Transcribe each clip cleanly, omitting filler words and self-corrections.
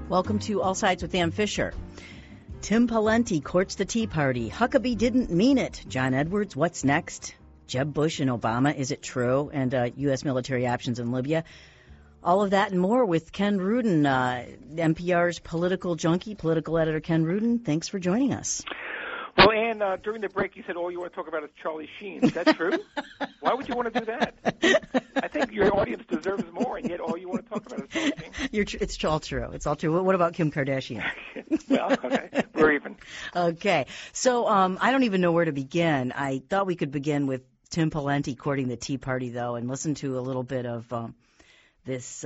Welcome to All Sides with Ann Fisher. Tim Pawlenty courts the Tea Party. Huckabee didn't mean it. John Edwards, what's next? Jeb Bush and Obama, is it true? And U.S. military options in Libya. All of that and more with Ken Rudin, NPR's political junkie, political editor Ken Rudin. Thanks for joining us. Well, Ann, during the break you said all you want to talk about is Charlie Sheen. Is that true? Why would you want to do that? I think your audience deserves more, and yet all you want to talk about is Charlie Sheen. It's all true. It's all true. What about Kim Kardashian? Well, okay. We're even. Okay. So I don't even know where to begin. I thought we could begin with Tim Pawlenty courting the Tea Party, though, and listen to a little bit of this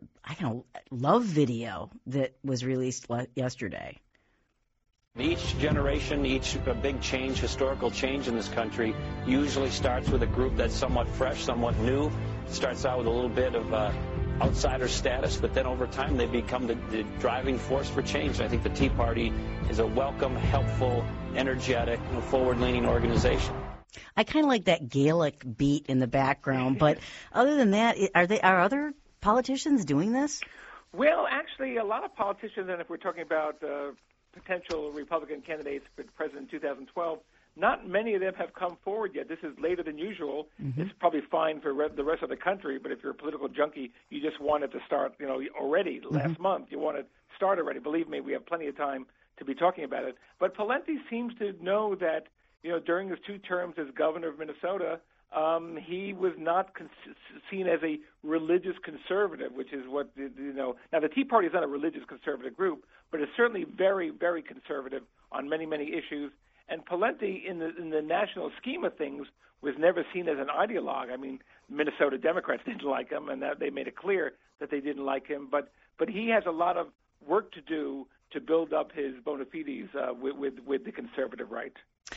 love video that was released yesterday. Each generation, each big change, historical change in this country, usually starts with a group that's somewhat fresh, somewhat new. It starts out with a little bit of outsider status, but then over time they become the driving force for change. I think the Tea Party is a welcome, helpful, energetic, forward-leaning organization. I kind of like that Gaelic beat in the background, but other than that, are other politicians doing this? Well, actually, a lot of politicians, and if we're talking about potential Republican candidates for president in 2012, not many of them have come forward yet. This is later than usual. Mm-hmm. It's probably fine for the rest of the country, but if you're a political junkie, you just want it to start, already. Mm-hmm. Last month, you want to start already. Believe me, we have plenty of time to be talking about it. But Pawlenty seems to know that, during his 2 terms as governor of Minnesota, he was not seen as a religious conservative, which is what, Now, the Tea Party is not a religious conservative group, but it's certainly very, very conservative on many, many issues. And Pawlenty, in the national scheme of things, was never seen as an ideologue. I mean, Minnesota Democrats didn't like him, and they made it clear that they didn't like him. But he has a lot of work to do to build up his bona fides with the conservative right.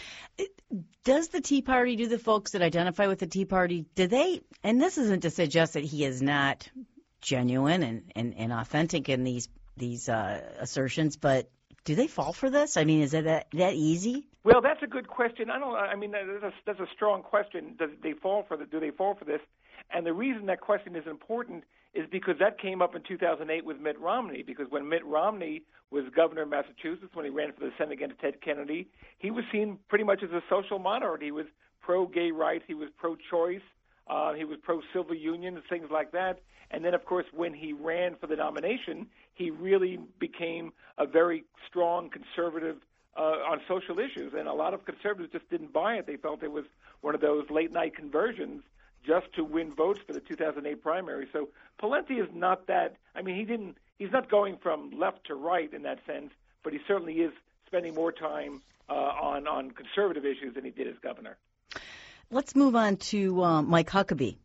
Does the Tea Party, do the folks that identify with the Tea Party, do they, and this isn't to suggest that he is not genuine and authentic in these assertions, but do they fall for this? I mean, is it that easy? Well, that's a good question. That's a strong question. Do they fall for this? And the reason that question is important is because that came up in 2008 with Mitt Romney, because when Mitt Romney was governor of Massachusetts, when he ran for the Senate against Ted Kennedy, he was seen pretty much as a social moderate. He was pro-gay rights. He was pro-choice. He was pro-civil unions, things like that. And then, of course, when he ran for the nomination, he really became a very strong conservative on social issues. And a lot of conservatives just didn't buy it. They felt it was one of those late-night conversions just to win votes for the 2008 primary. So Pawlenty is not that. I mean, he's not going from left to right in that sense, but he certainly is spending more time on conservative issues than he did as governor. Let's move on to Mike Huckabee.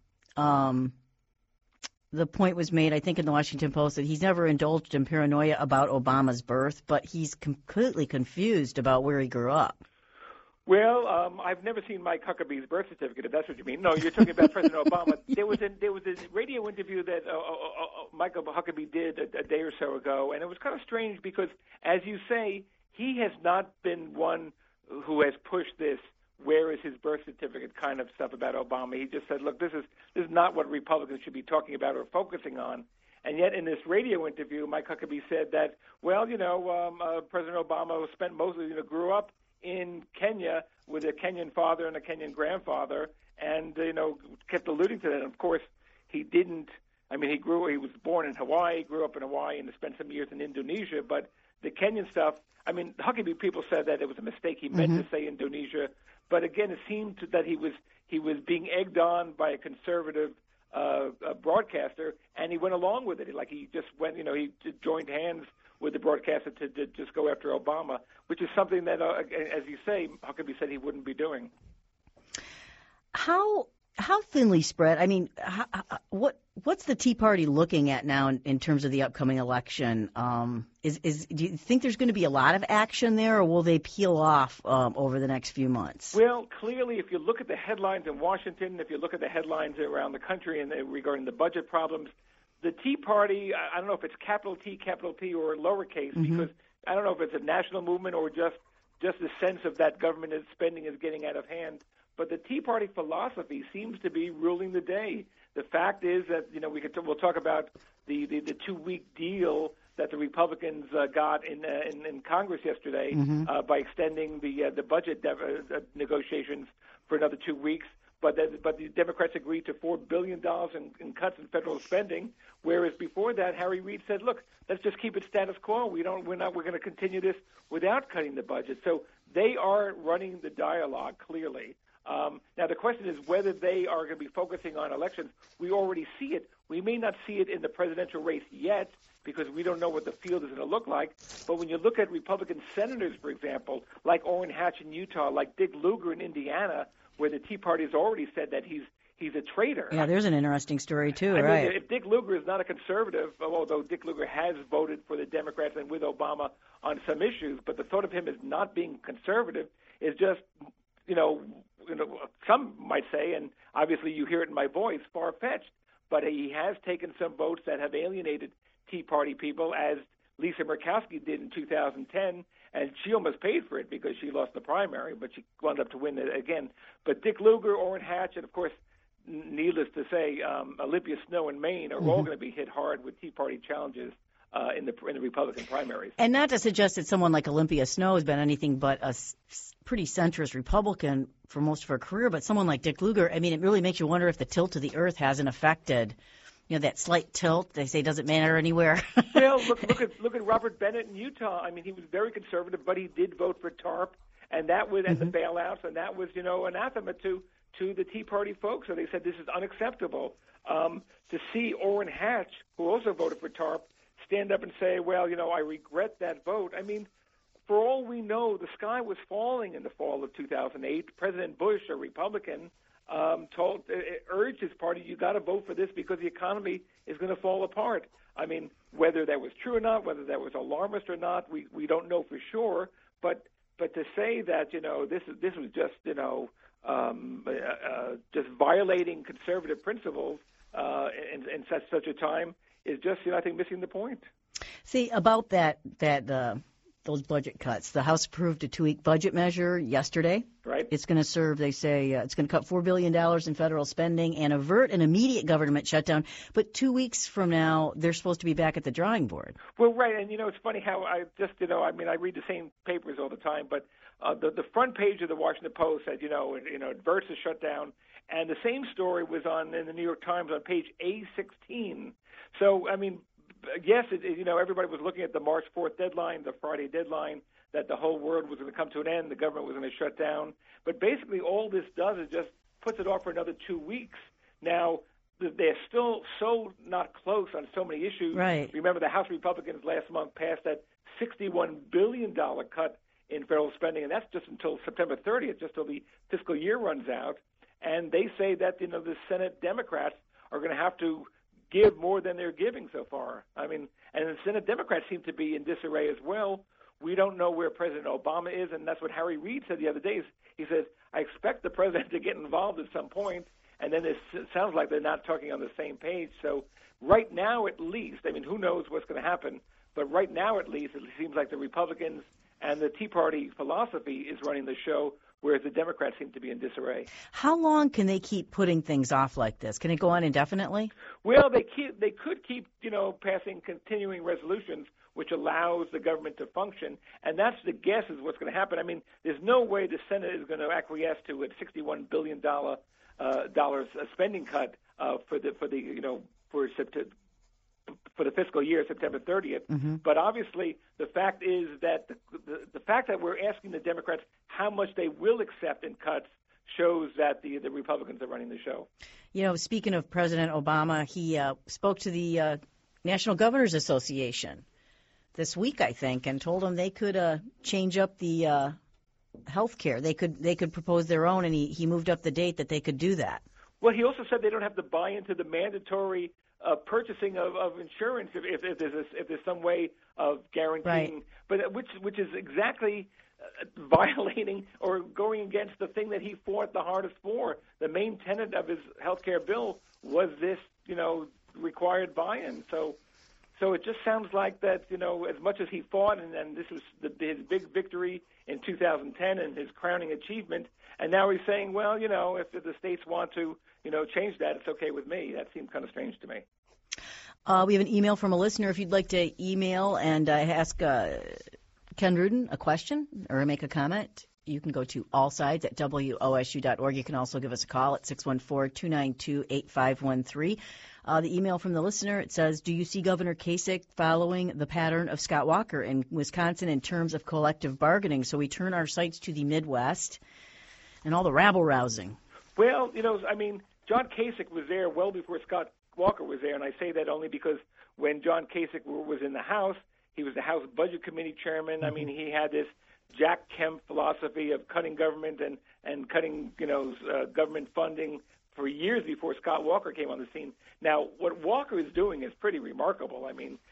The point was made, I think, in the Washington Post that he's never indulged in paranoia about Obama's birth, but he's completely confused about where he grew up. Well, I've never seen Mike Huckabee's birth certificate, if that's what you mean. No, you're talking about President Obama. There was a radio interview that Michael Huckabee did a day or so ago, and it was kind of strange because, as you say, he has not been one who has pushed this where is his birth certificate kind of stuff about Obama. He just said, look, this is not what Republicans should be talking about or focusing on. And yet in this radio interview, Mike Huckabee said that, well, President Obama grew up in Kenya with a Kenyan father and a Kenyan grandfather, and kept alluding to that. And of course, he didn't. I mean, he was born in Hawaii, grew up in Hawaii, and spent some years in Indonesia. But the Kenyan stuff, I mean, Huckabee people said that it was a mistake. He meant to say Indonesia, but again, it seemed that he was being egged on by a conservative broadcaster, and he went along with it. He just went, he joined hands with the broadcaster to just go after Obama, which is something that, as you say, Huckabee said he wouldn't be doing. How thinly spread? I mean, what's the Tea Party looking at now in terms of the upcoming election? Do you think there's going to be a lot of action there, or will they peel off over the next few months? Well, clearly, if you look at the headlines in Washington, if you look at the headlines around the country and regarding the budget problems, the Tea Party, I don't know if it's capital T, capital P, or lowercase, because I don't know if it's a national movement or just the sense of that government spending is getting out of hand. But the Tea Party philosophy seems to be ruling the day. The fact is that we'll talk about the 2-week deal that the Republicans got in Congress yesterday by extending the budget negotiations for another 2 weeks. But the Democrats agreed to $4 billion in cuts in federal spending, whereas before that, Harry Reid said, "Look, let's just keep it status quo. We're going to continue this without cutting the budget." So they are running the dialogue clearly. Now the question is whether they are going to be focusing on elections. We already see it. We may not see it in the presidential race yet because we don't know what the field is going to look like. But when you look at Republican senators, for example, like Orrin Hatch in Utah, like Dick Lugar in Indiana, where the Tea Party has already said that he's a traitor. Yeah, there's an interesting story, too, I right? mean, if Dick Lugar is not a conservative, although Dick Lugar has voted for the Democrats and with Obama on some issues, but the thought of him as not being conservative is just, some might say, and obviously you hear it in my voice, far-fetched, but he has taken some votes that have alienated Tea Party people, as Lisa Murkowski did in 2010, and she almost paid for it because she lost the primary, but she wound up to win it again. But Dick Lugar, Orrin Hatch, and of course, needless to say, Olympia Snowe in Maine are all going to be hit hard with Tea Party challenges in the Republican primaries. And not to suggest that someone like Olympia Snowe has been anything but a pretty centrist Republican for most of her career, but someone like Dick Lugar, I mean, it really makes you wonder if the tilt to the earth hasn't affected, that slight tilt they say doesn't matter anywhere. Well, look at Robert Bennett in Utah. I mean, he was very conservative, but he did vote for TARP, and that was and the bailouts, and that was anathema to the Tea Party folks. So they said this is unacceptable. To see Orrin Hatch, who also voted for TARP, stand up and say, well, I regret that vote. I mean, for all we know, the sky was falling in the fall of 2008. President Bush, a Republican, urged his party, you got to vote for this because the economy is going to fall apart. I mean, whether that was true or not, whether that was alarmist or not, we don't know for sure. But to say that this was just just violating conservative principles in such a time is just I think missing the point. See about that those budget cuts. The House approved a 2-week budget measure yesterday. Right. It's going to serve, they say, it's going to cut $4 billion in federal spending and avert an immediate government shutdown. But 2 weeks from now, they're supposed to be back at the drawing board. Well, right. And, it's funny how I just, I read the same papers all the time, but the front page of the Washington Post said, adverts the shutdown. And the same story was in the New York Times on page A16. So, I mean, yes, everybody was looking at the March 4th deadline, the Friday deadline, that the whole world was going to come to an end, the government was going to shut down. But basically all this does is just puts it off for another 2 weeks. Now, they're still so not close on so many issues. Right. Remember, the House Republicans last month passed that $61 billion cut in federal spending, and that's just until September 30th, just till the fiscal year runs out. And they say that, the Senate Democrats are going to have to give more than they're giving so far. I mean, and the Senate Democrats seem to be in disarray as well. We don't know where President Obama is, and that's what Harry Reid said the other day. He says, I expect the president to get involved at some point, and then it sounds like they're not talking on the same page. So right now, at least, I mean, who knows what's going to happen, but right now, at least, it seems like the Republicans and the Tea Party philosophy is running the show, whereas the Democrats seem to be in disarray. How long can they keep putting things off like this? Can it go on indefinitely? Well, they could keep, passing continuing resolutions, which allows the government to function, and that's the guess is what's going to happen. I mean, there's no way the Senate is going to acquiesce to a $61 billion spending cut for the fiscal year, September 30th. Mm-hmm. But obviously, the fact is that the fact that we're asking the Democrats how much they will accept in cuts shows that the Republicans are running the show. Speaking of President Obama, he spoke to the National Governors Association this week, I think, and told them they could change up the health care. They could propose their own, and he moved up the date that they could do that. Well, he also said they don't have to buy into the mandatory purchasing of insurance if there's some way of guaranteeing, right. but which is exactly violating or going against the thing that he fought the hardest for. The main tenet of his health care bill was this, required buy-in. So it just sounds like that, as much as he fought, and this was his big victory in 2010 and his crowning achievement, and now he's saying, well, if the states want to, change that, it's okay with me. That seems kind of strange to me. We have an email from a listener. If you'd like to email and ask Ken Rudin a question or make a comment, you can go to allsides@wosu.org. You can also give us a call at 614-292-8513. The email from the listener, it says, do you see Governor Kasich following the pattern of Scott Walker in Wisconsin in terms of collective bargaining? So we turn our sights to the Midwest and all the rabble-rousing. Well, John Kasich was there well before Scott Walker was there, and I say that only because when John Kasich was in the House, he was the House Budget Committee chairman. Mm-hmm. He had this Jack Kemp philosophy of cutting government and cutting, government funding for years before Scott Walker came on the scene. Now, what Walker is doing is pretty remarkable.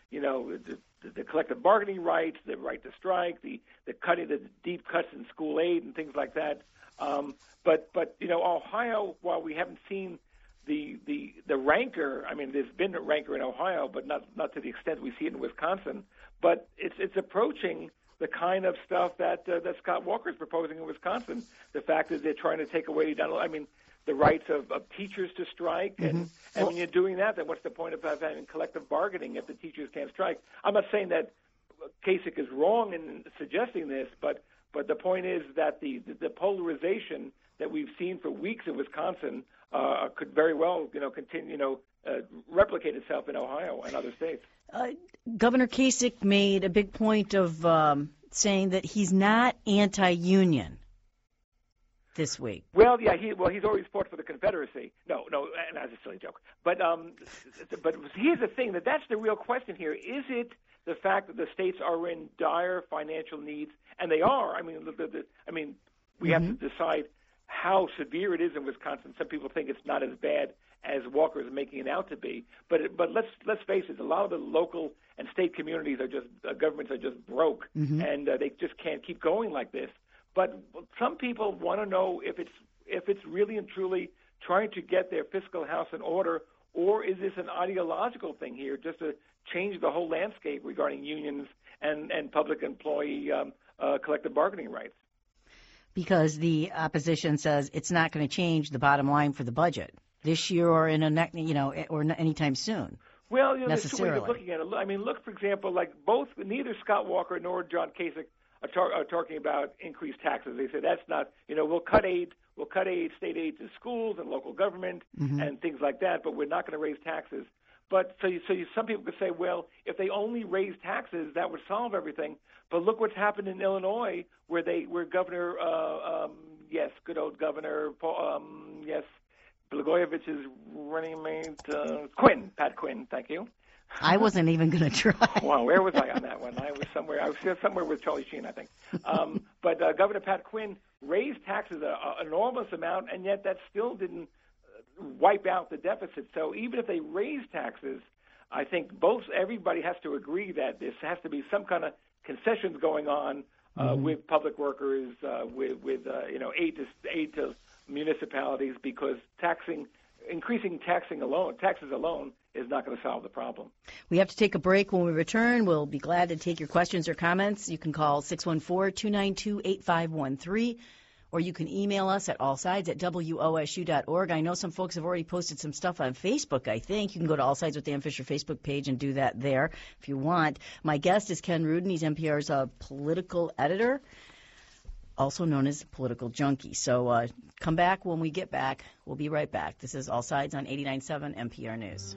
The collective bargaining rights, the right to strike, the cutting, the deep cuts in school aid and things like that. But Ohio, while we haven't seen the rancor, there's been a rancor in Ohio, but not to the extent we see it in Wisconsin. But it's approaching the kind of stuff that Scott Walker is proposing in Wisconsin. The fact that they're trying to take away the rights of teachers to strike, and when you're doing that, then what's the point of having collective bargaining if the teachers can't strike? I'm not saying that Kasich is wrong in suggesting this, but the point is that the polarization that we've seen for weeks in Wisconsin could very well continue replicate itself in Ohio and other states. Governor Kasich made a big point of saying that he's not anti-union this week. Well, yeah, he's always fought for the Confederacy. No, that's a silly joke. But here's the thing, that's the real question here. Is it the fact that the states are in dire financial needs? And they are. We have to decide how severe it is in Wisconsin. Some people think it's not as bad as Walker is making it out to be. But let's face it, a lot of the local and state communities governments are just broke, and they just can't keep going like this. But some people want to know if it's really and truly trying to get their fiscal house in order, or is this an ideological thing here, just to change the whole landscape regarding unions and public employee collective bargaining rights? Because the opposition says it's not going to change the bottom line for the budget this year or in or anytime soon. Well, there's two ways of looking at it. Look, for example, neither Scott Walker nor John Kasich are talking about increased taxes. They say that's not, we'll cut state aid to schools and local government and things like that, but we're not going to raise taxes. But some people could say, well, if they only raise taxes, that would solve everything. But look what's happened in Illinois, where Governor, good old Governor, Blagojevich is running mate, Pat Quinn, thank you. I wasn't even going to try. Wow, where was I on that one? I was somewhere with Charlie Sheen, I think. But Governor Pat Quinn raised taxes an enormous amount, and yet that still didn't wipe out the deficit. So even if they raise taxes, I think everybody has to agree that this has to be some kind of concessions going on with public workers, with aid to municipalities, because increasing taxes alone is not going to solve the problem. We have to take a break. When we return, we'll be glad to take your questions or comments. You can call 614-292-8513, or you can email us at allsides@wosu.org. I know some folks have already posted some stuff on Facebook, I think. You can go to All Sides with Dan Fisher Facebook page and do that there if you want. My guest is Ken Rudin. He's NPR's political editor, also known as Political Junkie. So come back when we get back. We'll be right back. This is All Sides on 89.7 NPR News.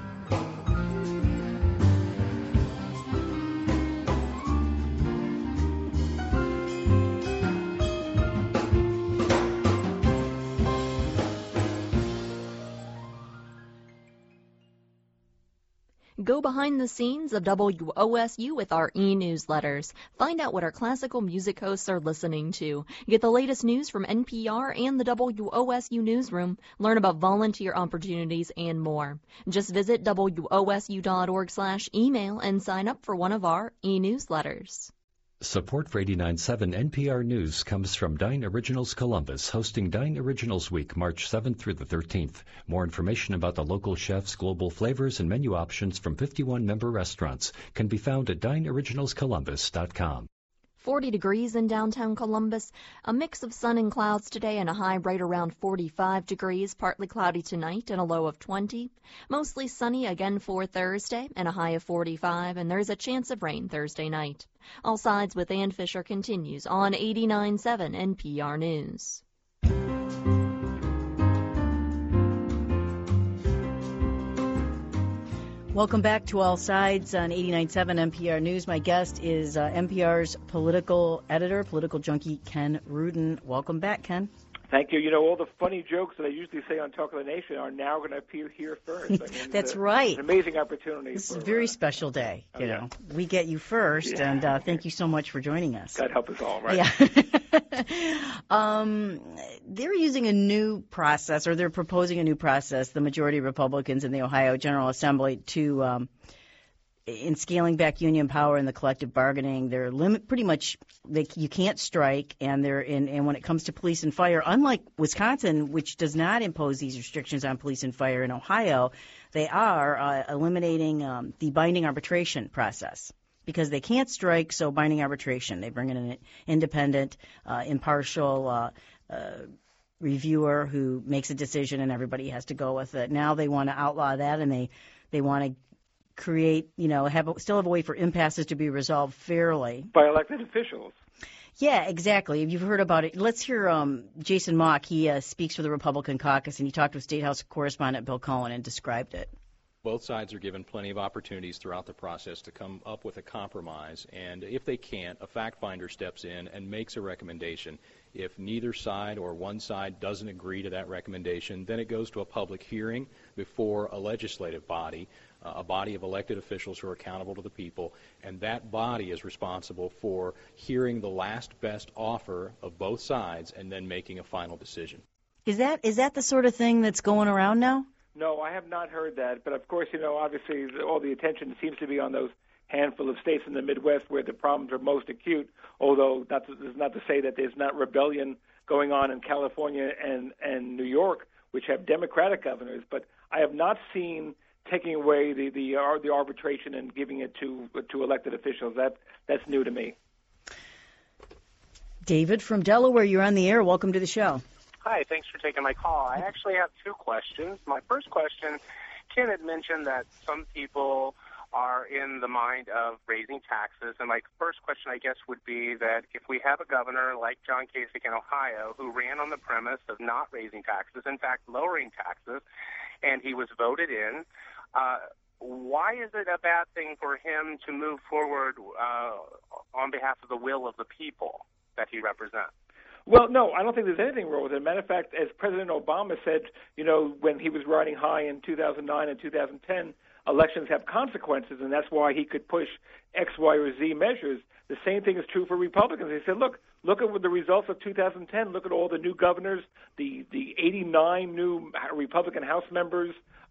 Go behind the scenes of WOSU with our e-newsletters. Find out what our classical music hosts are listening to. Get the latest news from NPR and the WOSU newsroom. Learn about volunteer opportunities and more. Just visit wosu.org/email and sign up for one of our e-newsletters. Support for 89.7 NPR News comes from Dine Originals Columbus, hosting Dine Originals Week, March 7th through the 13th. More information about the local chefs, global flavors, and menu options from 51 member restaurants can be found at dineoriginalscolumbus.com. 40 degrees in downtown Columbus. A mix of sun and clouds today and a high right around 45 degrees. Partly cloudy tonight and a low of 20. Mostly sunny again for Thursday and a high of 45. And there's a chance of rain Thursday night. All Sides with Ann Fisher continues on 89.7 NPR News. Welcome back to All Sides on 89.7 NPR News. My guest is NPR's political editor, political junkie, Ken Rudin. Welcome back, Ken. Thank you. You know, all the funny jokes that I usually say on Talk of the Nation are now going to appear here first. I mean, That's right. It's an amazing opportunity. This is a very special day. You know, we get you first, and thank you so much for joining us. God help us all, right? Yeah. They're using a new process, or they're proposing a new process, the majority of Republicans in the Ohio General Assembly, to in scaling back union power and the collective bargaining. They're pretty much you can't strike, and when it comes to police and fire, unlike Wisconsin, which does not impose these restrictions on police and fire, in Ohio, they are eliminating the binding arbitration process. Because they can't strike, so binding arbitration. They bring in an independent, impartial reviewer who makes a decision, and everybody has to go with it. Now they want to outlaw that, and they want to create, still have a way for impasses to be resolved fairly. By elected officials. Yeah, exactly. You've heard about it. Let's hear Jason Mock. He speaks for the Republican caucus, and he talked with State House correspondent Bill Cohen and described it. Both sides are given plenty of opportunities throughout the process to come up with a compromise, and if they can't, a fact finder steps in and makes a recommendation. If neither side or one side doesn't agree to that recommendation, then it goes to a public hearing before a legislative body, a body of elected officials who are accountable to the people, and that body is responsible for hearing the last best offer of both sides and then making a final decision. Is that the sort of thing that's going around now? No, I have not heard that. But, of course, obviously all the attention seems to be on those handful of states in the Midwest where the problems are most acute, although that's not to say that there's not rebellion going on in California and New York, which have Democratic governors. But I have not seen taking away the arbitration and giving it to elected officials. That's new to me. David from Delaware, you're on the air. Welcome to the show. Hi, thanks for taking my call. I actually have two questions. My first question, Ken had mentioned that some people are in the mind of raising taxes, and my first question, I guess, would be that if we have a governor like John Kasich in Ohio who ran on the premise of not raising taxes, in fact, lowering taxes, and he was voted in, why is it a bad thing for him to move forward on behalf of the will of the people that he represents? Well, no, I don't think there's anything wrong with it. As a matter of fact, as President Obama said, when he was riding high in 2009 and 2010, elections have consequences, and that's why he could push X, Y, or Z measures. The same thing is true for Republicans. He said, look at the results of 2010. Look at all the new governors, the 89 new Republican House members,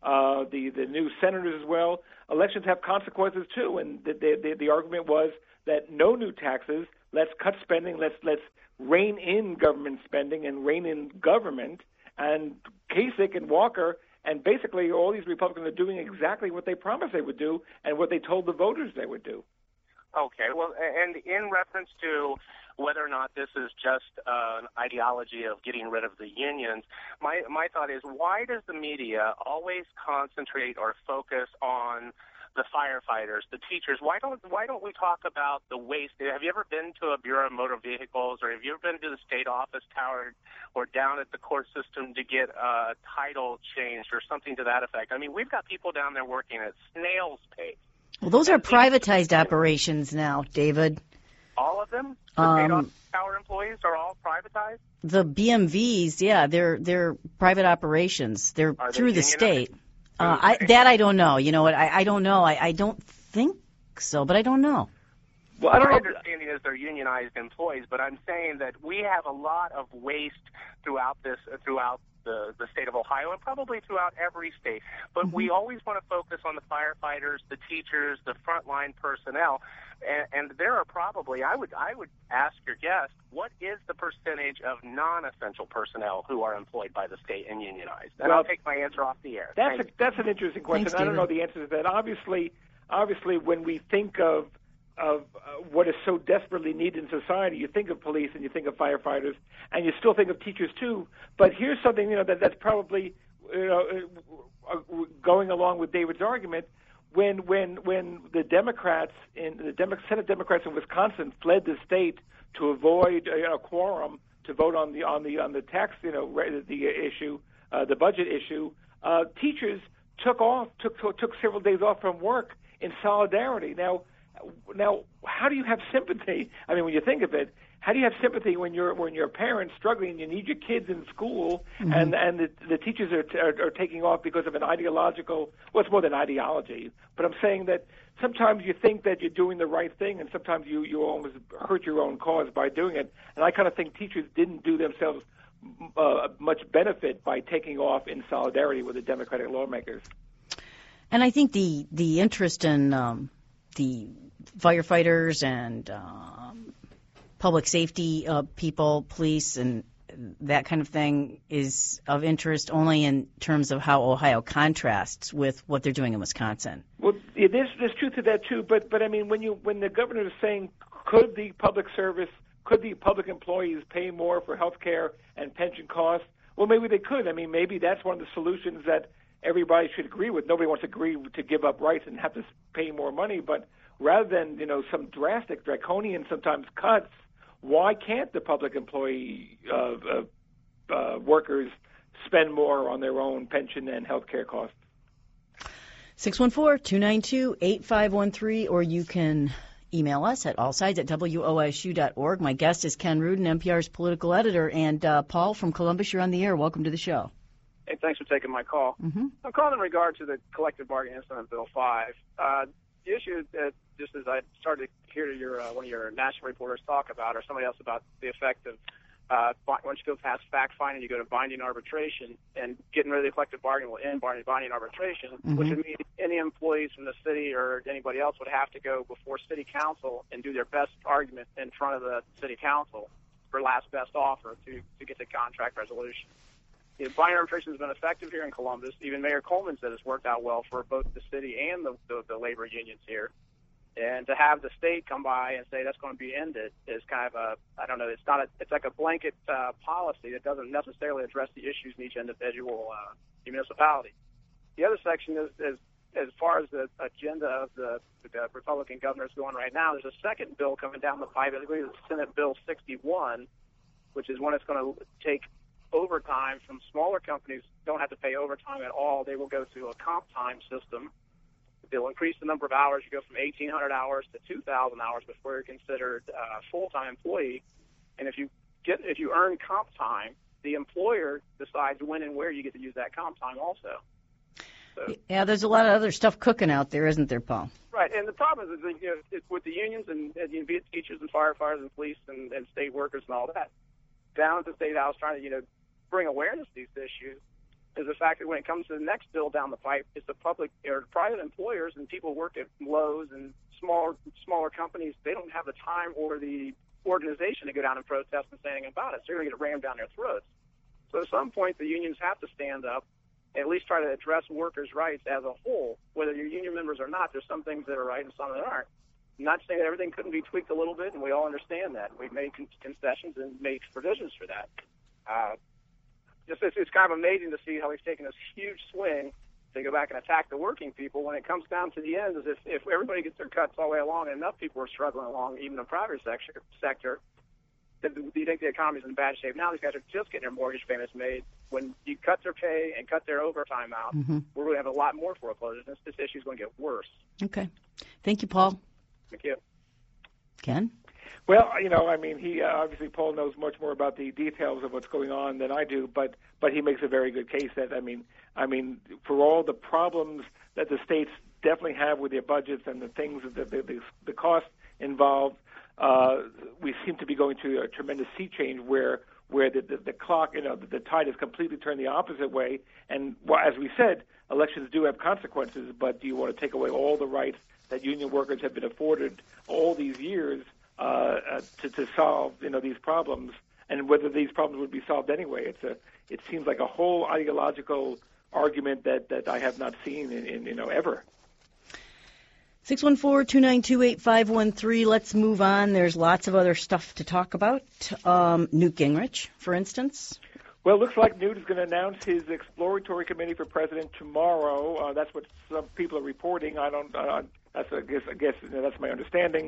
the new senators as well. Elections have consequences too, and the argument was that no new taxes. Let's cut spending. Let's rein in government spending and rein in government. And Kasich and Walker and basically all these Republicans are doing exactly what they promised they would do and what they told the voters they would do. Okay. Well, and in reference to whether or not this is just an ideology of getting rid of the unions, my thought is, why does the media always concentrate or focus on the firefighters, the teachers? Why don't we talk about the waste? Have you ever been to a Bureau of Motor Vehicles, or have you ever been to the state office tower or down at the court system to get a title changed or something to that effect? I mean, we've got people down there working at snail's pace. Well, those are privatized operations now, David. All of them? The state office tower employees are all privatized? The BMVs, yeah, they're private operations. They're through the state. I don't know. You know what? I don't know. I don't think so, but I don't know. Well, I don't know. My understanding is they're unionized employees, but I'm saying that we have a lot of waste throughout the state of Ohio and probably throughout every state. But we always want to focus on the firefighters, the teachers, the frontline personnel, and there are probably, I would ask your guest, what is the percentage of non-essential personnel who are employed by the state and unionized? And I'll take my answer off the air. That's an interesting question. Thanks, I don't know the answer to that. Obviously, when we think of what is so desperately needed in society. You think of police and you think of firefighters, and you still think of teachers too. But here's something that's probably going along with David's argument. When the Democrats Senate Democrats in Wisconsin fled the state to avoid a quorum to vote on the tax the issue, the budget issue, teachers took several days off from work in solidarity. Now, how do you have sympathy? I mean, when you think of it, how do you have sympathy when you're a parent struggling and you need your kids in school, and the teachers are taking off because of an ideological? Well, it's more than ideology, but I'm saying that sometimes you think that you're doing the right thing, and sometimes you almost hurt your own cause by doing it. And I kind of think teachers didn't do themselves much benefit by taking off in solidarity with the Democratic lawmakers. And I think the interest in the firefighters and public safety people, police, and that kind of thing is of interest only in terms of how Ohio contrasts with what they're doing in Wisconsin. Well, yeah, there's truth to that too. But I mean, when the governor is saying, could the public employees pay more for health care and pension costs? Well, maybe they could. I mean, maybe that's one of the solutions that everybody should agree with. Nobody wants to agree to give up rights and have to pay more money, but rather than some drastic, draconian sometimes cuts, why can't the public employee workers spend more on their own pension and health care costs? 614-292-8513, or you can email us at allsides@wosu.org. My guest is Ken Rudin, NPR's political editor, and Paul from Columbus, you're on the air. Welcome to the show. Hey, thanks for taking my call. Mm-hmm. I'm calling in regard to the collective bargaining instrument, Bill 5. The issue that, just as I started to hear one of your national reporters talk about, or somebody else about the effect of once you go past fact-finding, you go to binding arbitration, and getting rid of the collective bargaining will end binding arbitration, which would mean any employees from the city or anybody else would have to go before city council and do their best argument in front of the city council for last best offer to get the contract resolution. Binding arbitration has been effective here in Columbus. Even Mayor Coleman said it's worked out well for both the city and the labor unions here. And to have the state come by and say that's going to be ended is kind of it's like a blanket policy that doesn't necessarily address the issues in each individual municipality. The other section is as far as the agenda of the Republican governors going right now, there's a second bill coming down the pipe. I believe it's Senate Bill 61, which is one that's going to take overtime from smaller companies. Don't have to pay overtime at all. They will go through a comp time system. They'll increase the number of hours. You go from 1,800 hours to 2,000 hours before you're considered a full-time employee. And if you earn comp time, the employer decides when and where you get to use that comp time also. So, yeah, there's a lot of other stuff cooking out there, isn't there, Paul? Right, and the problem is it's with the unions and be it teachers and firefighters and police and state workers and all that. Down at the State House trying to bring awareness to these issues is the fact that when it comes to the next bill down the pipe, it's the public or private employers and people who work at Lowe's and smaller companies. They don't have the time or the organization to go down and protest and say anything about it. So they're going to get it rammed down their throats. So at some point, the unions have to stand up and at least try to address workers' rights as a whole. Whether you're union members or not, there's some things that are right and some that aren't. I'm not saying that everything couldn't be tweaked a little bit, and we all understand that. We've made concessions and made provisions for that. It's kind of amazing to see how he's taken this huge swing to go back and attack the working people. When it comes down to the end, is if everybody gets their cuts all the way along and enough people are struggling along, even the private sector, do you think the economy's in bad shape? Now these guys are just getting their mortgage payments made. When you cut their pay and cut their overtime out, we're going to have a lot more foreclosures. This issue is going to get worse. Okay. Thank you, Paul. Thank you. Ken? Well, he obviously Paul knows much more about the details of what's going on than I do, but he makes a very good case that for all the problems that the states definitely have with their budgets and the things that the cost involved, we seem to be going through a tremendous sea change where the clock, the tide has completely turned the opposite way. And as we said, elections do have consequences, but do you want to take away all the rights that union workers have been afforded all these years to solve these problems, and whether these problems would be solved anyway? It seems like a whole ideological argument that I have not seen in ever. 614-292-8513. Let's move on. There's lots of other stuff to talk about. Newt Gingrich, for instance. Well, it looks like Newt is going to announce his exploratory committee for president tomorrow. That's what some people are reporting. I guess that's my understanding.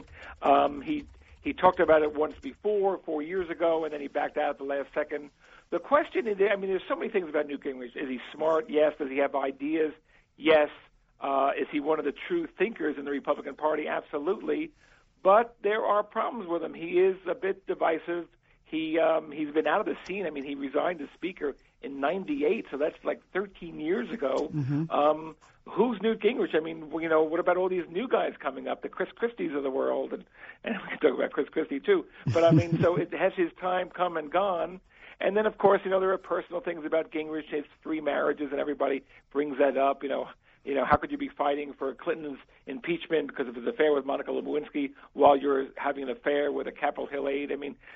He talked about it once before, 4 years ago, and then he backed out at the last second. The question is, there's so many things about Newt Gingrich. Is he smart? Yes. Does he have ideas? Yes. Is he one of the true thinkers in the Republican Party? Absolutely. But there are problems with him. He is a bit divisive. He's been out of the scene. He resigned as Speaker in '98, so that's like 13 years ago. Mm-hmm. Who's Newt Gingrich? What about all these new guys coming up, the Chris Christies of the world? And we can talk about Chris Christie, too. But, so it has his time come and gone. And then, of course, there are personal things about Gingrich, his 3 marriages, and everybody brings that up, how could you be fighting for Clinton's impeachment because of his affair with Monica Lewinsky while you're having an affair with a Capitol Hill aide?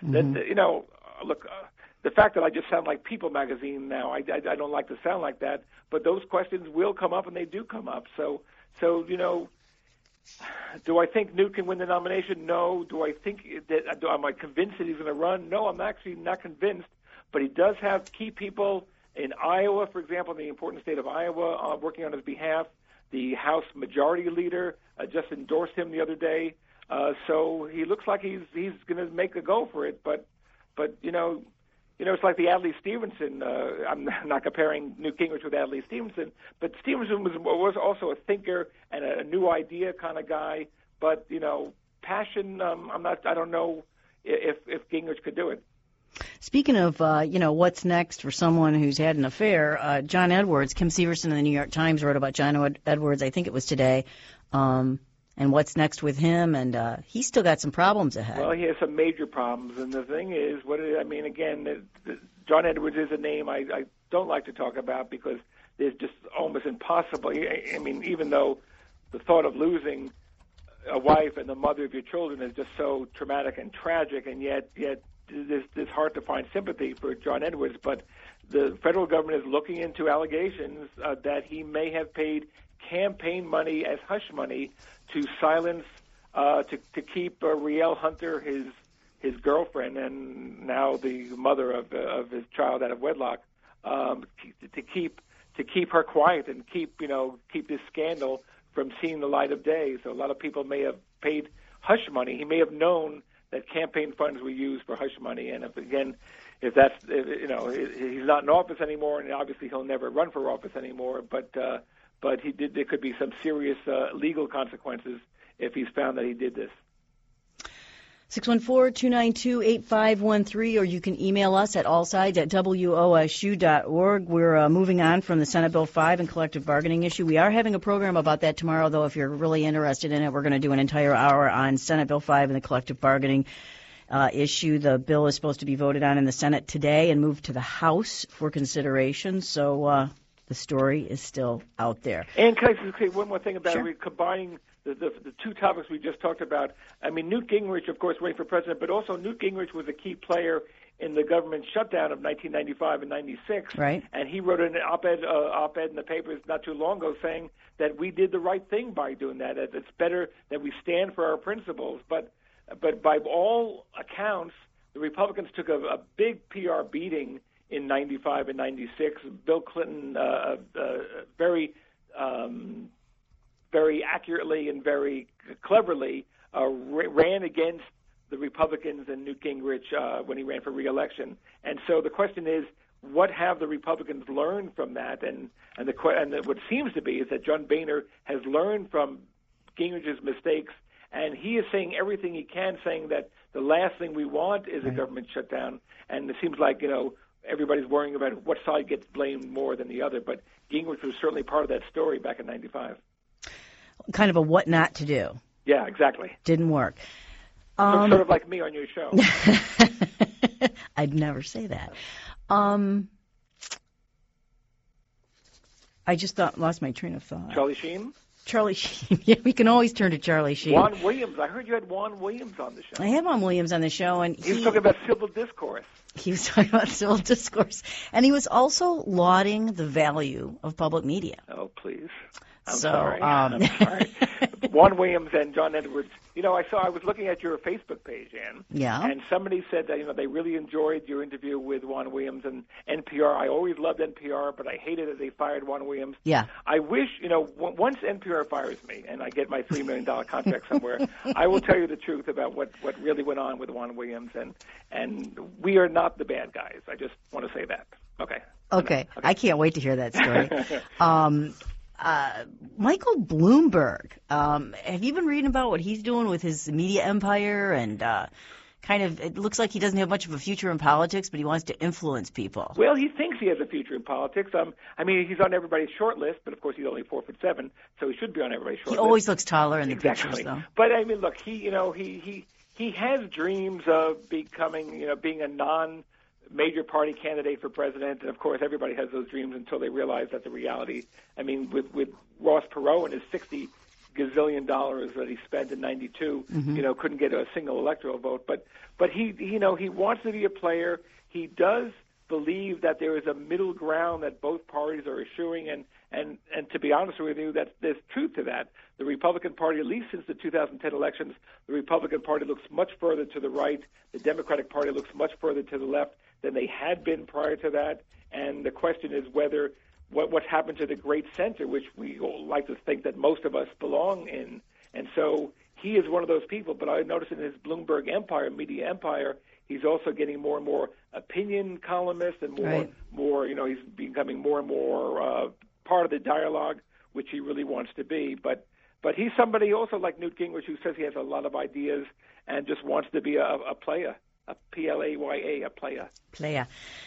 Look, the fact that I just sound like People magazine now, I don't like to sound like that, but those questions will come up, and they do come up. So do I think Newt can win the nomination? No. Do I think that? Am I convinced that he's going to run? No, I'm actually not convinced. But he does have key people in Iowa, for example, in the important state of Iowa, working on his behalf. The House Majority Leader just endorsed him the other day. So he looks like he's going to make a go for it. But it's like the Adlai Stevenson. I'm not comparing Newt Gingrich with Adlai Stevenson, but Stevenson was also a thinker and a new idea kind of guy. But passion. I don't know if Gingrich could do it. Speaking of, what's next for someone who's had an affair, John Edwards, Kim Severson in the New York Times wrote about John Edwards, I think it was today, and what's next with him, and he's still got some problems ahead. Well, he has some major problems, and the thing is, John Edwards is a name I don't like to talk about because it's just almost impossible. Even though the thought of losing a wife and the mother of your children is just so traumatic and tragic, and yet it's hard to find sympathy for John Edwards, but the federal government is looking into allegations that he may have paid campaign money as hush money to silence, to keep Rielle Hunter, his girlfriend, and now the mother of his child out of wedlock, to keep her quiet and keep this scandal from seeing the light of day. So a lot of people may have paid hush money. He may have known that campaign funds were used for hush money, and he's not in office anymore, and obviously he'll never run for office anymore. But there could be some serious legal consequences if he's found that he did this. 614-292-8513, or you can email us at allsides@wosu.org. We're moving on from the Senate Bill 5 and collective bargaining issue. We are having a program about that tomorrow, though, if you're really interested in it. We're going to do an entire hour on Senate Bill 5 and the collective bargaining issue. The bill is supposed to be voted on in the Senate today and moved to the House for consideration, so the story is still out there. And can I just say one more thing about Sure. combining the two topics we just talked about? Newt Gingrich, of course, running for president, but also Newt Gingrich was a key player in the government shutdown of 1995 and 96. Right. And he wrote an op-ed in the papers not too long ago saying that we did the right thing by doing that. It's better that we stand for our principles. But by all accounts, the Republicans took a big PR beating in 95 and 96. Bill Clinton very accurately and very cleverly ran against the Republicans and Newt Gingrich when he ran for re-election. And so the question is, what have the Republicans learned from that? And what seems to be is that John Boehner has learned from Gingrich's mistakes, and he is saying everything he can, saying that the last thing we want is a government shutdown. And it seems like, everybody's worrying about what side gets blamed more than the other. But Gingrich was certainly part of that story back in 95. Kind of a what not to do. Yeah, exactly. Didn't work. Sort of like me on your show. I'd never say that. I just lost my train of thought. Charlie Sheen? Charlie Sheen. Yeah, we can always turn to Charlie Sheen. Juan Williams. I heard you had Juan Williams on the show. I had Juan Williams on the show, and he was talking about civil discourse. He was talking about civil discourse, and he was also lauding the value of public media. Oh, please. I'm sorry. Juan Williams and John Edwards. You know, I was looking at your Facebook page, Ann. Yeah. And somebody said that, they really enjoyed your interview with Juan Williams and NPR. I always loved NPR, but I hated that they fired Juan Williams. Yeah. I wish, once NPR fires me and I get my $3 million contract somewhere, I will tell you the truth about what really went on with Juan Williams. And we are not the bad guys. I just want to say that. Okay. I can't wait to hear that story. Michael Bloomberg, have you been reading about what he's doing with his media empire and it looks like he doesn't have much of a future in politics, but he wants to influence people? Well, he thinks he has a future in politics. He's on everybody's short list, but of course he's only 4'7", so he should be on everybody's short list. He always looks taller in the exactly. pictures, though. But look, he has dreams of becoming, being a non-major party candidate for president, and of course everybody has those dreams until they realize that's a reality. With Ross Perot and his $60 gazillion that he spent in '92, couldn't get a single electoral vote. But he wants to be a player. He does believe that there is a middle ground that both parties are eschewing, and to be honest with you, there's truth to that. The Republican Party, at least since the 2010 elections, the Republican Party looks much further to the right. The Democratic Party looks much further to the left than they had been prior to that. And the question is whether what's happened to the great center, which we all like to think that most of us belong in. And so he is one of those people. But I notice in his Bloomberg media empire, he's also getting more and more opinion columnist and more, he's becoming more and more part of the dialogue, which he really wants to be. But he's somebody also like Newt Gingrich who says he has a lot of ideas and just wants to be a player. A Playa, a player. Playa.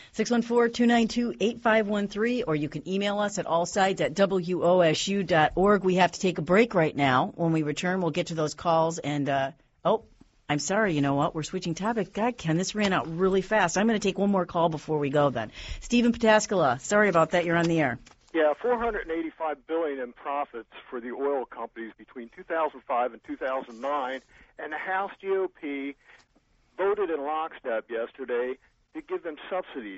614-292-8513, or you can email us at allsides@wosu.org. We have to take a break right now. When we return, we'll get to those calls. And, I'm sorry, you know what? We're switching topic. God, Ken, this ran out really fast. I'm going to take one more call before we go then. Stephen Pataskala, sorry about that. You're on the air. Yeah, $485 billion in profits for the oil companies between 2005 and 2009, and the House GOP voted in lockstep yesterday to give them subsidies,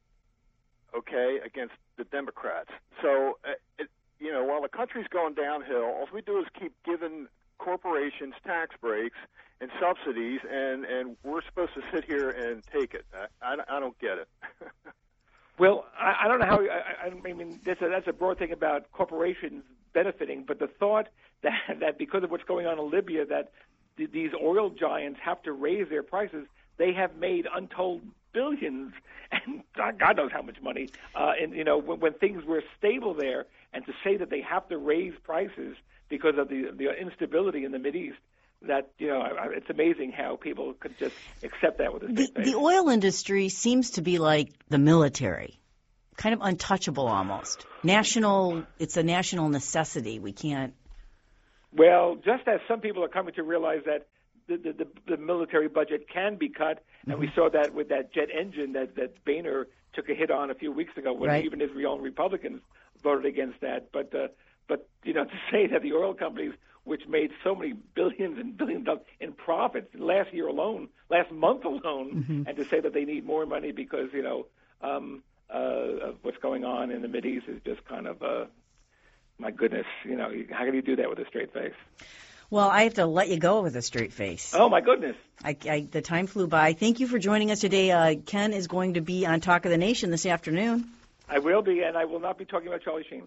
against the Democrats. So, while the country's going downhill, all we do is keep giving corporations tax breaks and subsidies, and we're supposed to sit here and take it. I don't get it. Well, I don't know how. That's a broad thing about corporations benefiting, but the thought that because of what's going on in Libya, that these oil giants have to raise their prices. They have made untold billions, and God knows how much money. When things were stable there, and to say that they have to raise prices because of the instability in the Mideast, that it's amazing how people could just accept that with a straight face. The oil industry seems to be like the military, kind of untouchable almost. It's a national necessity. We can't. Well, just as some people are coming to realize that the military budget can be cut, and we saw that with that jet engine that Boehner took a hit on a few weeks ago, when even his own Republicans voted against that. But to say that the oil companies, which made so many billions and billions in profits last month alone, and to say that they need more money because of what's going on in the Mideast is just kind of my goodness, how can you do that with a straight face? Well, I have to let you go with a straight face. Oh, my goodness. The time flew by. Thank you for joining us today. Ken is going to be on Talk of the Nation this afternoon. I will be, and I will not be talking about Charlie Sheen.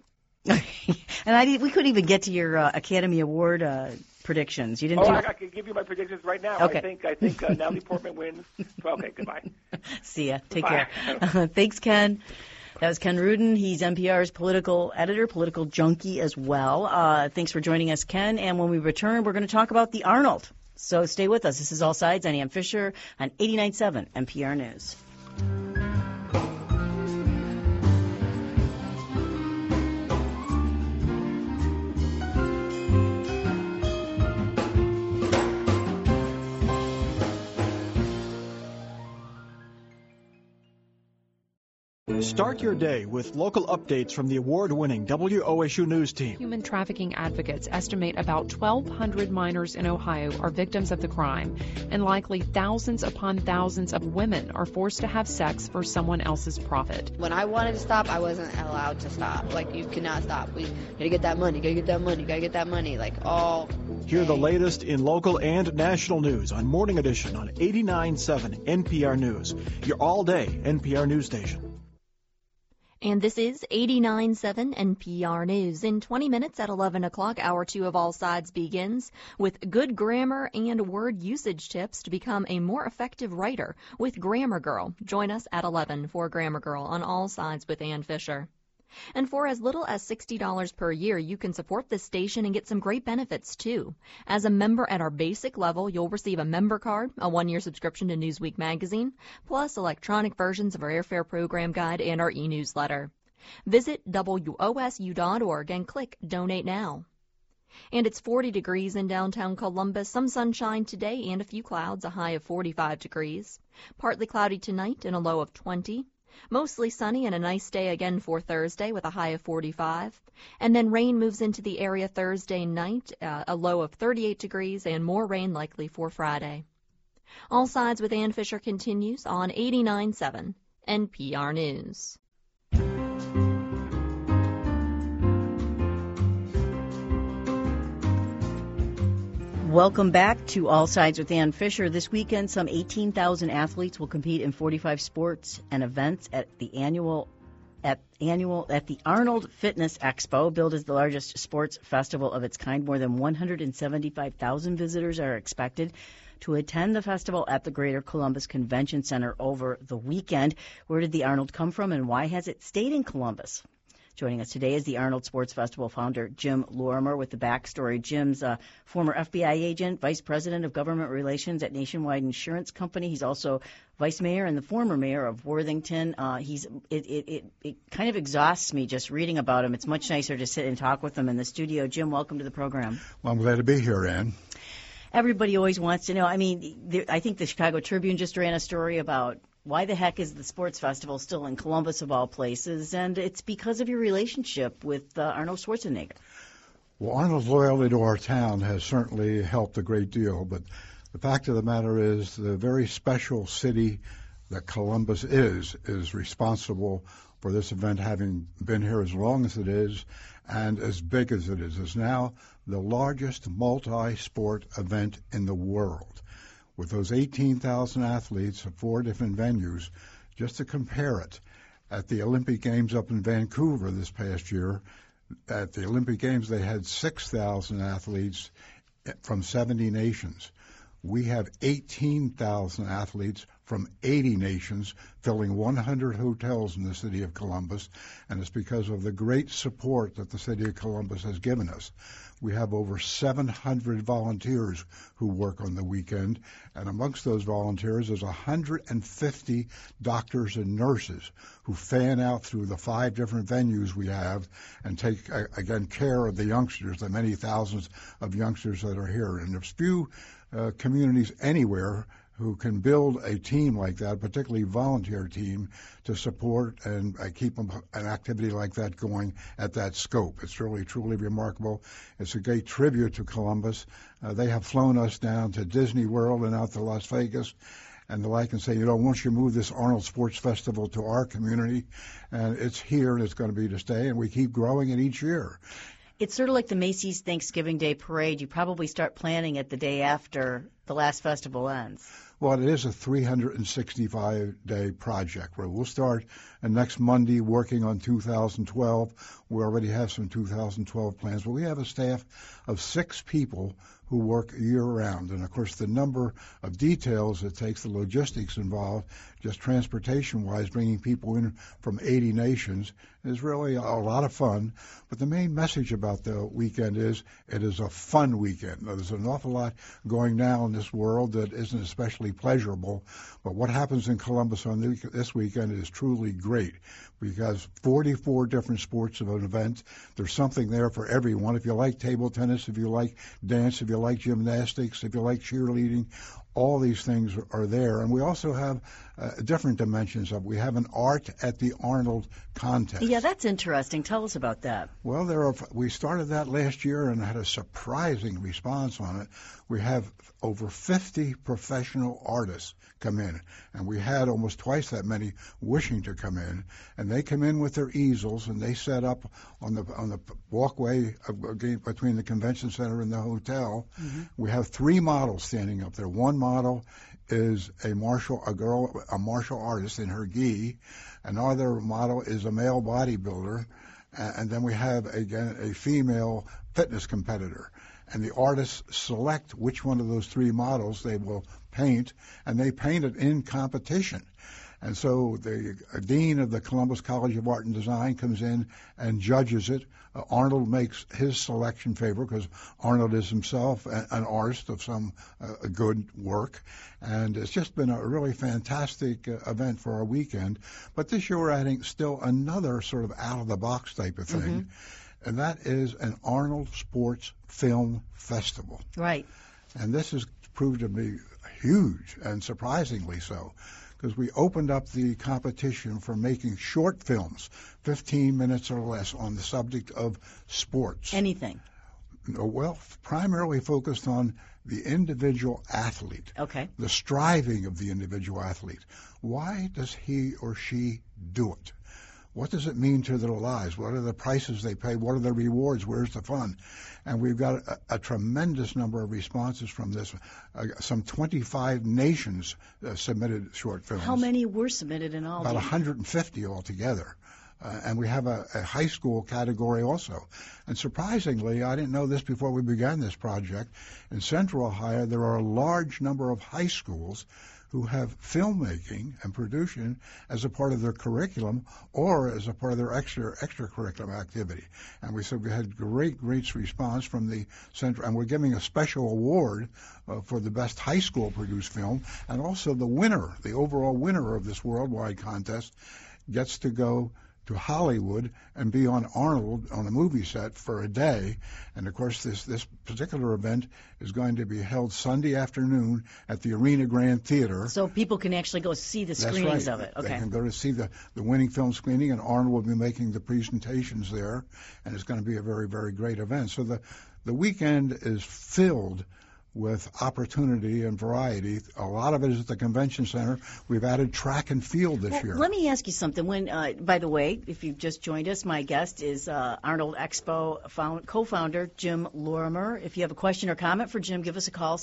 And we couldn't even get to your Academy Award predictions. You didn't. I can give you my predictions right now. Okay. I think Natalie Portman wins. Okay, goodbye. See ya. Take care. Thanks, Ken. That was Ken Rudin. He's NPR's political editor, political junkie as well. Thanks for joining us, Ken. And when we return, we're going to talk about the Arnold. So stay with us. This is All Sides. I'm Ann Fisher on 89.7 NPR News. Start your day with local updates from the award-winning WOSU News team. Human trafficking advocates estimate about 1,200 minors in Ohio are victims of the crime, and likely thousands upon thousands of women are forced to have sex for someone else's profit. When I wanted to stop, I wasn't allowed to stop. Like, you cannot stop. We gotta get that money, gotta get that money, gotta get that money, like all day. Hear the latest in local and national news on Morning Edition on 89.7 NPR News, your all-day NPR news station. And this is 89.7 NPR News. In 20 minutes at 11 o'clock, Hour 2 of All Sides begins with good grammar and word usage tips to become a more effective writer with Grammar Girl. Join us at 11 for Grammar Girl on All Sides with Ann Fisher. And for as little as $60 per year, you can support this station and get some great benefits, too. As a member at our basic level, you'll receive a member card, a one-year subscription to Newsweek magazine, plus electronic versions of our airfare program guide and our e-newsletter. Visit WOSU.org and click Donate Now. And it's 40 degrees in downtown Columbus, some sunshine today and a few clouds, a high of 45 degrees. Partly cloudy tonight and a low of 20. Mostly sunny and a nice day again for Thursday with a high of 45. And then rain moves into the area Thursday night, a low of 38 degrees and more rain likely for Friday. All Sides with Ann Fisher continues on 89.7 NPR News. Welcome back to All Sides with Ann Fisher. This weekend, some 18,000 athletes will compete in 45 sports and events at the Arnold Fitness Expo. Billed as the largest sports festival of its kind, more than 175,000 visitors are expected to attend the festival at the Greater Columbus Convention Center over the weekend. Where did the Arnold come from, and why has it stayed in Columbus? Joining us today is the Arnold Sports Festival founder, Jim Lorimer, with the backstory. Jim's a former FBI agent, vice president of government relations at Nationwide Insurance Company. He's also vice mayor and the former mayor of Worthington. It kind of exhausts me just reading about him. It's much nicer to sit and talk with him in the studio. Jim, welcome to the program. Well, I'm glad to be here, Ann. Everybody always wants to know. I mean, I think the Chicago Tribune just ran a story about why the heck is the sports festival still in Columbus of all places? And it's because of your relationship with Arnold Schwarzenegger. Well, Arnold's loyalty to our town has certainly helped a great deal, but the fact of the matter is the very special city that Columbus is responsible for this event having been here as long as it is and as big as it is. It's now the largest multi-sport event in the world. With those 18,000 athletes at 4 different venues, just to compare it, at the Olympic Games up in Vancouver this past year, at the Olympic Games they had 6,000 athletes from 70 nations. We have 18,000 athletes from 80 nations filling 100 hotels in the city of Columbus, and it's because of the great support that the city of Columbus has given us. We have over 700 volunteers who work on the weekend, and amongst those volunteers is 150 doctors and nurses who fan out through the 5 different venues we have and take, again, care of the youngsters, the many thousands of youngsters that are here. And there's few communities anywhere who can build a team like that, particularly volunteer team, to support and keep an activity like that going at that scope. It's really, truly remarkable. It's a great tribute to Columbus. They have flown us down to Disney World and out to Las Vegas and the like and say, once you move this Arnold Sports Festival to our community, and it's here and it's going to be to stay, and we keep growing it each year. It's sort of like the Macy's Thanksgiving Day Parade. You probably start planning it the day after the last festival ends. Well, it is a 365-day project where we'll start next Monday working on 2012. We already have some 2012 plans, but we have a staff of 6 people who work year-round. And, of course, the number of details it takes, the logistics involved, just transportation-wise, bringing people in from 80 nations is really a lot of fun. But the main message about the weekend is it is a fun weekend. Now, there's an awful lot going now in this world that isn't especially pleasurable, but what happens in Columbus on this weekend is truly great because 44 different sports of an event. There's something there for everyone. If you like table tennis, if you like dance, if you like gymnastics, if you like cheerleading, all these things are there. And we also have different dimensions of. We have an Art at the Arnold contest. Yeah, that's interesting. Tell us about that. Well, we started that last year and had a surprising response on it. We have over 50 professional artists come in, and we had almost twice that many wishing to come in. And they come in with their easels, and they set up on the walkway between the convention center and the hotel. Mm-hmm. We have 3 models standing up there. One model is a martial artist in her gi. Another model is a male bodybuilder, and then we have again a female fitness competitor. And the artists select which one of those 3 models they will paint, and they paint it in competition. And so the dean of the Columbus College of Art and Design comes in and judges it. Arnold makes his selection favorite because Arnold is himself an artist of some good work. And it's just been a really fantastic event for our weekend. But this year we're adding still another sort of out-of-the-box type of thing. Mm-hmm. And that is an Arnold Sports Film Festival. Right. And this has proved to be huge, and surprisingly so, because we opened up the competition for making short films, 15 minutes or less, on the subject of sports. Anything? Well, primarily focused on the individual athlete. Okay. The striving of the individual athlete. Why does he or she do it? What does it mean to their lives? What are the prices they pay? What are the rewards? Where's the fun? And we've got a tremendous number of responses from this. Some 25 nations submitted short films. How many were submitted in all? About 150 altogether. And we have a high school category also. And surprisingly, I didn't know this before we began this project, in Central Ohio there are a large number of high schools who have filmmaking and production as a part of their curriculum or as a part of their extracurricular activity. And we said we had great response from the center, and we're giving a special award for the best high school produced film, and also the winner, the overall winner of this worldwide contest, gets to go to Hollywood and be on Arnold on a movie set for a day. And of course this particular event is going to be held Sunday afternoon at the Arena Grand Theater. So people can actually go see the screenings of it. Okay. They can go to see the winning film screening, and Arnold will be making the presentations there, and it's going to be a very, very great event. So the weekend is filled with opportunity and variety. A lot of it is at the convention center. We've added track and field this year. Let me ask you something. When, by the way, if you've just joined us, my guest is Arnold Expo co-founder Jim Lorimer. If you have a question or comment for Jim, give us a call,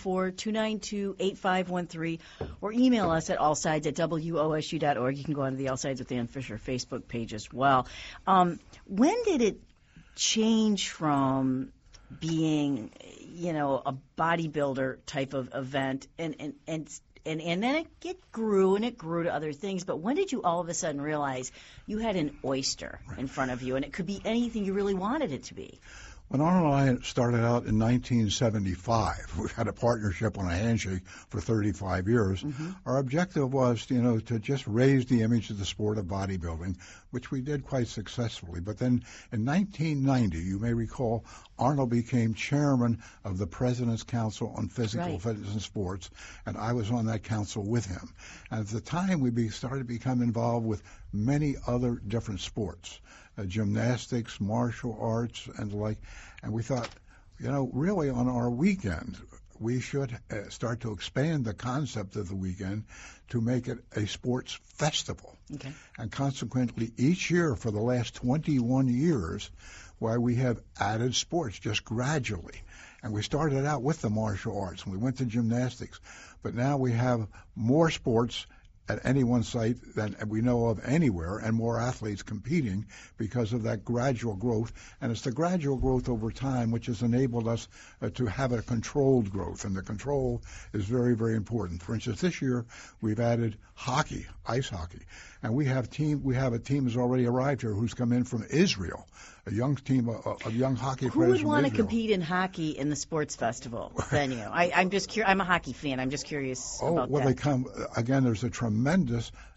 614-292-8513, or email us at allsides@wosu.org. You can go on to the All Sides with Dan Fisher Facebook page as well. When did it change from being, a bodybuilder type of event, and then it grew to other things? But when did you all of a sudden realize you had an oyster in front of you, and it could be anything you really wanted it to be? When Arnold and I started out in 1975, we had a partnership on a handshake for 35 years. Mm-hmm. Our objective was, to just raise the image of the sport of bodybuilding, which we did quite successfully. But then in 1990, you may recall, Arnold became chairman of the President's Council on Physical Fitness and Sports, and I was on that council with him. And at the time, we started to become involved with many other different sports. Gymnastics, martial arts, and the like. And we thought, really on our weekend, we should start to expand the concept of the weekend to make it a sports festival. Okay. And consequently, each year for the last 21 years, we have added sports just gradually. And we started out with the martial arts, and we went to gymnastics. But now we have more sports at any one site than we know of anywhere, and more athletes competing because of that gradual growth. And it's the gradual growth over time which has enabled us to have a controlled growth, and the control is very, very important. For instance, this year we've added hockey, ice hockey, and we have a team has already arrived here who's come in from Israel, a young team of young hockey players. Who would want to compete in hockey in the sports festival venue? I'm just curious. I'm a hockey fan. I'm just curious about that. They come again. There's a tremendous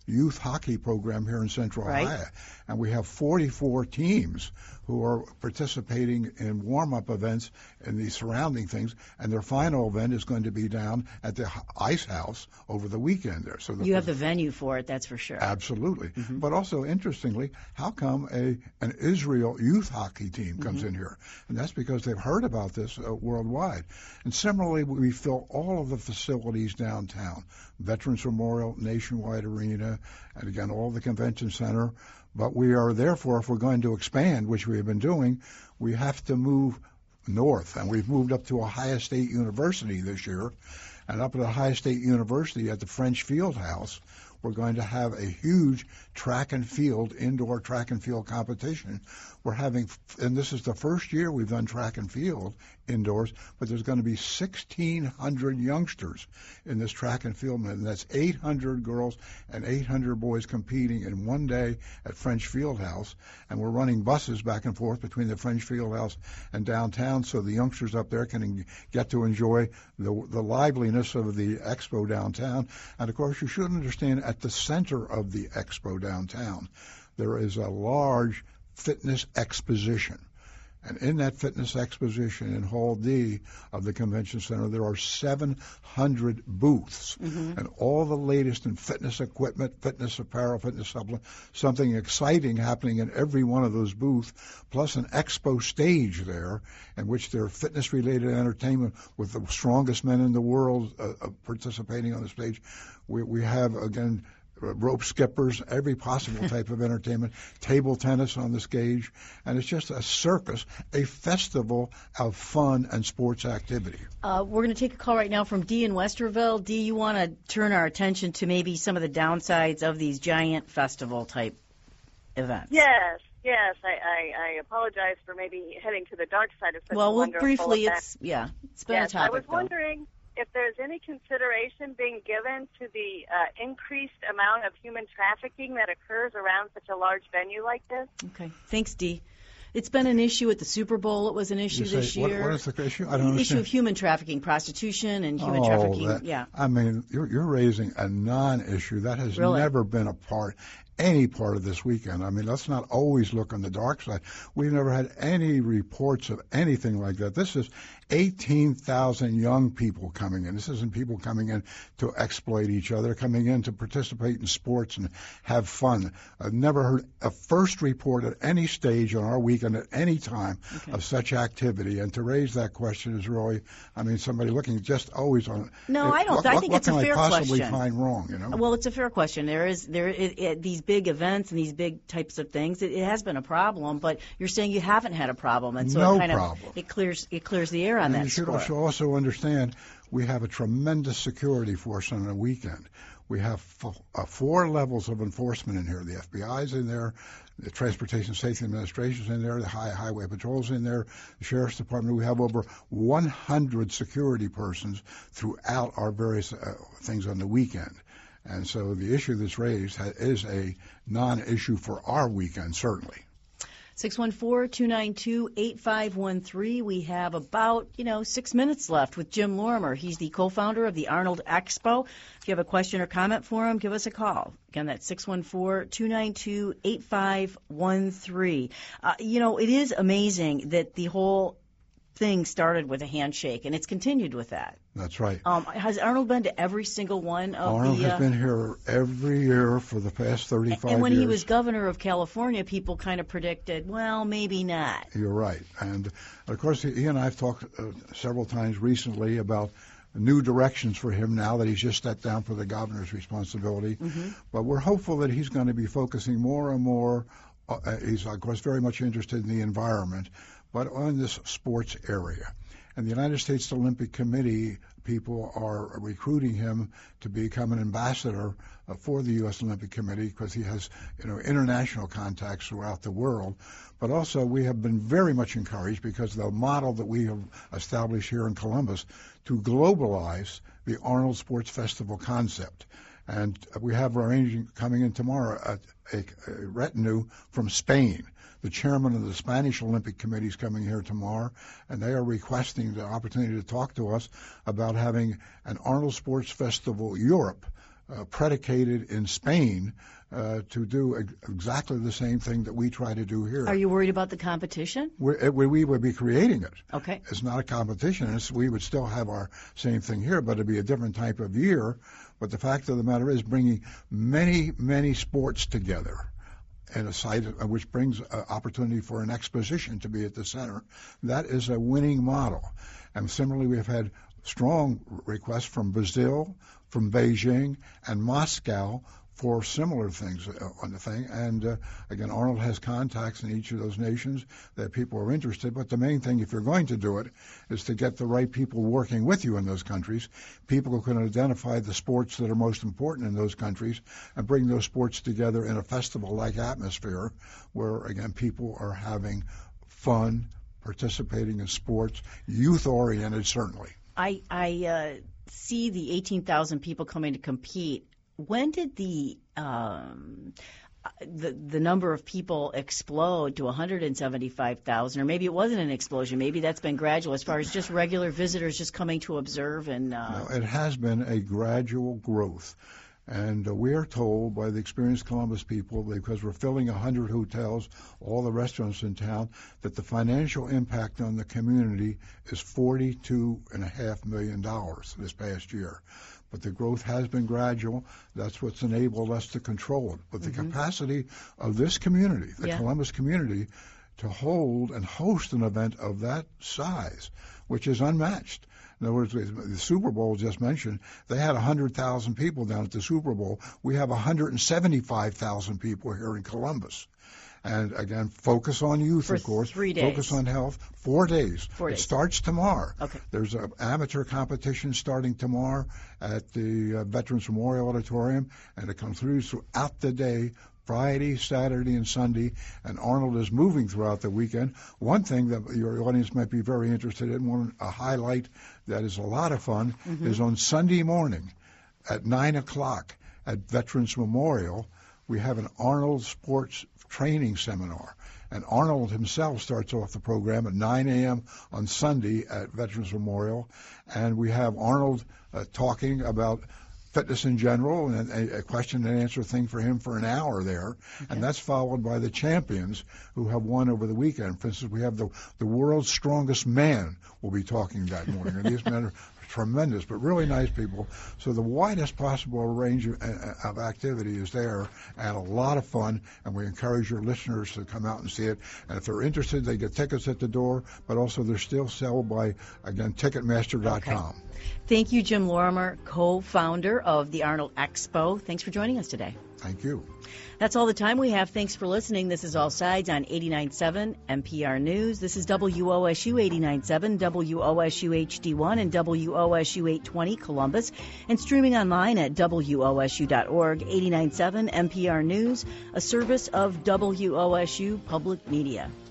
youth hockey program here in Central Right. Ohio, and we have 44 teams who are participating in warm-up events in the surrounding things, and their final event is going to be down at the Ice House over the weekend there. So You have the venue for it, that's for sure. Absolutely. But also, interestingly, how come an Israel youth hockey team comes in here? And that's because they've heard about this worldwide. And similarly, we fill all of the facilities downtown, Veterans Memorial, Nationwide Arena, and again, all the convention center. But we are, therefore, if we're going to expand, which we have been doing, we have to move north. And we've moved up to Ohio State University this year. And up at Ohio State University at the French Field House, we're going to have a huge indoor track and field competition. We're having, and this is the first year we've done track and field indoors, but there's going to be 1,600 youngsters in this track and field, and that's 800 girls and 800 boys competing in one day at French Field House. And we're running buses back and forth between the French Field House and downtown, so the youngsters up there can get to enjoy the liveliness of the expo downtown. And of course, you should understand, at the center of the expo downtown, there is a large fitness exposition. And in that fitness exposition in Hall D of the convention center, there are 700 booths and all the latest in fitness equipment, fitness apparel, fitness supplement, something exciting happening in every one of those booths, plus an expo stage there in which there are fitness-related entertainment with the strongest men in the world participating on the stage. We have, again, rope skippers, every possible type of entertainment, table tennis on the stage, and it's just a circus, a festival of fun and sports activity. We're going to take a call right now from Dee in Westerville. Dee, you want to turn our attention to maybe some of the downsides of these giant festival-type events? Yes. I apologize for maybe heading to the dark side of such a wonderful briefly, event. it's been a topic, I was wondering if there's any consideration being given to the increased amount of human trafficking that occurs around such a large venue like this. Okay. Thanks, Dee. It's been an issue at the Super Bowl. It was an issue this year. What is the issue? I don't understand. The issue of human trafficking, prostitution, and human trafficking. I mean, you're raising a non-issue. That has never been any part of this weekend. I mean, let's not always look on the dark side. We've never had any reports of anything like that. This is 18,000 young people coming in. This isn't people coming in to exploit each other, coming in to participate in sports and have fun. I've never heard a first report at any stage on our weekend at any time of such activity. And to raise that question is really, I mean, somebody looking just always on. No, I don't. I think it's a fair question. What can I possibly find wrong? You know. Well, it's a fair question. These big events and these big types of things. It has been a problem, but you're saying you haven't had a problem, and so it clears the air on that score. You should also understand we have a tremendous security force on the weekend. We have 4 levels of enforcement in here. The FBI's in there, the Transportation Safety Administration's in there, the Highway Patrol's in there, the Sheriff's Department. We have over 100 security persons throughout our various things on the weekend. And so the issue that's raised is a non-issue for our weekend, certainly. 614-292-8513. We have about, 6 minutes left with Jim Lorimer. He's the co-founder of the Arnold Expo. If you have a question or comment for him, give us a call. Again, that's 614-292-8513. It is amazing that the whole thing started with a handshake, and it's continued with that. That's right. Has Arnold been to every single one of Arnold has been here every year for the past 35 years. And when he was governor of California, people kind of predicted, well, maybe not. You're right. And, of course, he and I have talked several times recently about new directions for him now that he's just stepped down for the governor's responsibility. But we're hopeful that he's going to be focusing more and more. He's, of course, very much interested in the environment, but on this sports area. And the United States Olympic Committee people are recruiting him to become an ambassador for the U.S. Olympic Committee because he has, international contacts throughout the world. But also we have been very much encouraged because of the model that we have established here in Columbus to globalize the Arnold Sports Festival concept. And we have arranging coming in tomorrow a retinue from Spain. The chairman of the Spanish Olympic Committee is coming here tomorrow, and they are requesting the opportunity to talk to us about having an Arnold Sports Festival Europe predicated in Spain to do exactly the same thing that we try to do here. Are you worried about the competition? We would be creating it. Okay. It's not a competition. We would still have our same thing here, but it'd be a different type of year. But the fact of the matter is bringing many, many sports together in a site which brings opportunity for an exposition to be at the center. That is a winning model. And similarly, we've had strong requests from Brazil, from Beijing, and Moscow for similar things on the thing. And again, Arnold has contacts in each of those nations that people are interested. But the main thing, if you're going to do it, is to get the right people working with you in those countries, people who can identify the sports that are most important in those countries and bring those sports together in a festival-like atmosphere where, again, people are having fun, participating in sports, youth-oriented certainly. I see the 18,000 people coming to compete. When did the number of people explode to 175,000? Or maybe it wasn't an explosion. Maybe that's been gradual as far as just regular visitors just coming to observe. And no, it has been a gradual growth. And we are told by the experienced Columbus people, because we're filling 100 hotels, all the restaurants in town, that the financial impact on the community is $42.5 million this past year. But the growth has been gradual. That's what's enabled us to control it. But the capacity of this community, the Columbus community, to hold and host an event of that size, which is unmatched. In other words, the Super Bowl just mentioned, they had 100,000 people down at the Super Bowl. We have 175,000 people here in Columbus. And again, focus on youth, for of course. 3 days. Focus on health. 4 days. 4 days. It starts tomorrow. Okay. There's an amateur competition starting tomorrow at the Veterans Memorial Auditorium, and it comes throughout the day, Friday, Saturday, and Sunday, and Arnold is moving throughout the weekend. One thing that your audience might be very interested in, a highlight that is a lot of fun, is on Sunday morning at 9 o'clock at Veterans Memorial, we have an Arnold Sports Training Seminar. And Arnold himself starts off the program at 9 a.m. on Sunday at Veterans Memorial, and we have Arnold talking about fitness in general, and a question and answer thing for him for an hour there. Okay. And that's followed by the champions who have won over the weekend. For instance, we have the world's strongest man will be talking that morning. And these men are tremendous, but really nice people. So the widest possible range of activity is there, and a lot of fun, and we encourage your listeners to come out and see it. And if they're interested, they get tickets at the door, but also they're still sold by, again, Ticketmaster.com. Okay. Thank you, Jim Lorimer, co-founder of the Arnold Expo. Thanks for joining us today. Thank you. That's all the time we have. Thanks for listening. This is All Sides on 89.7 NPR News. This is WOSU 89.7, WOSU HD1, and WOSU 820 Columbus, and streaming online at WOSU.org. 89.7 NPR News, a service of WOSU Public Media.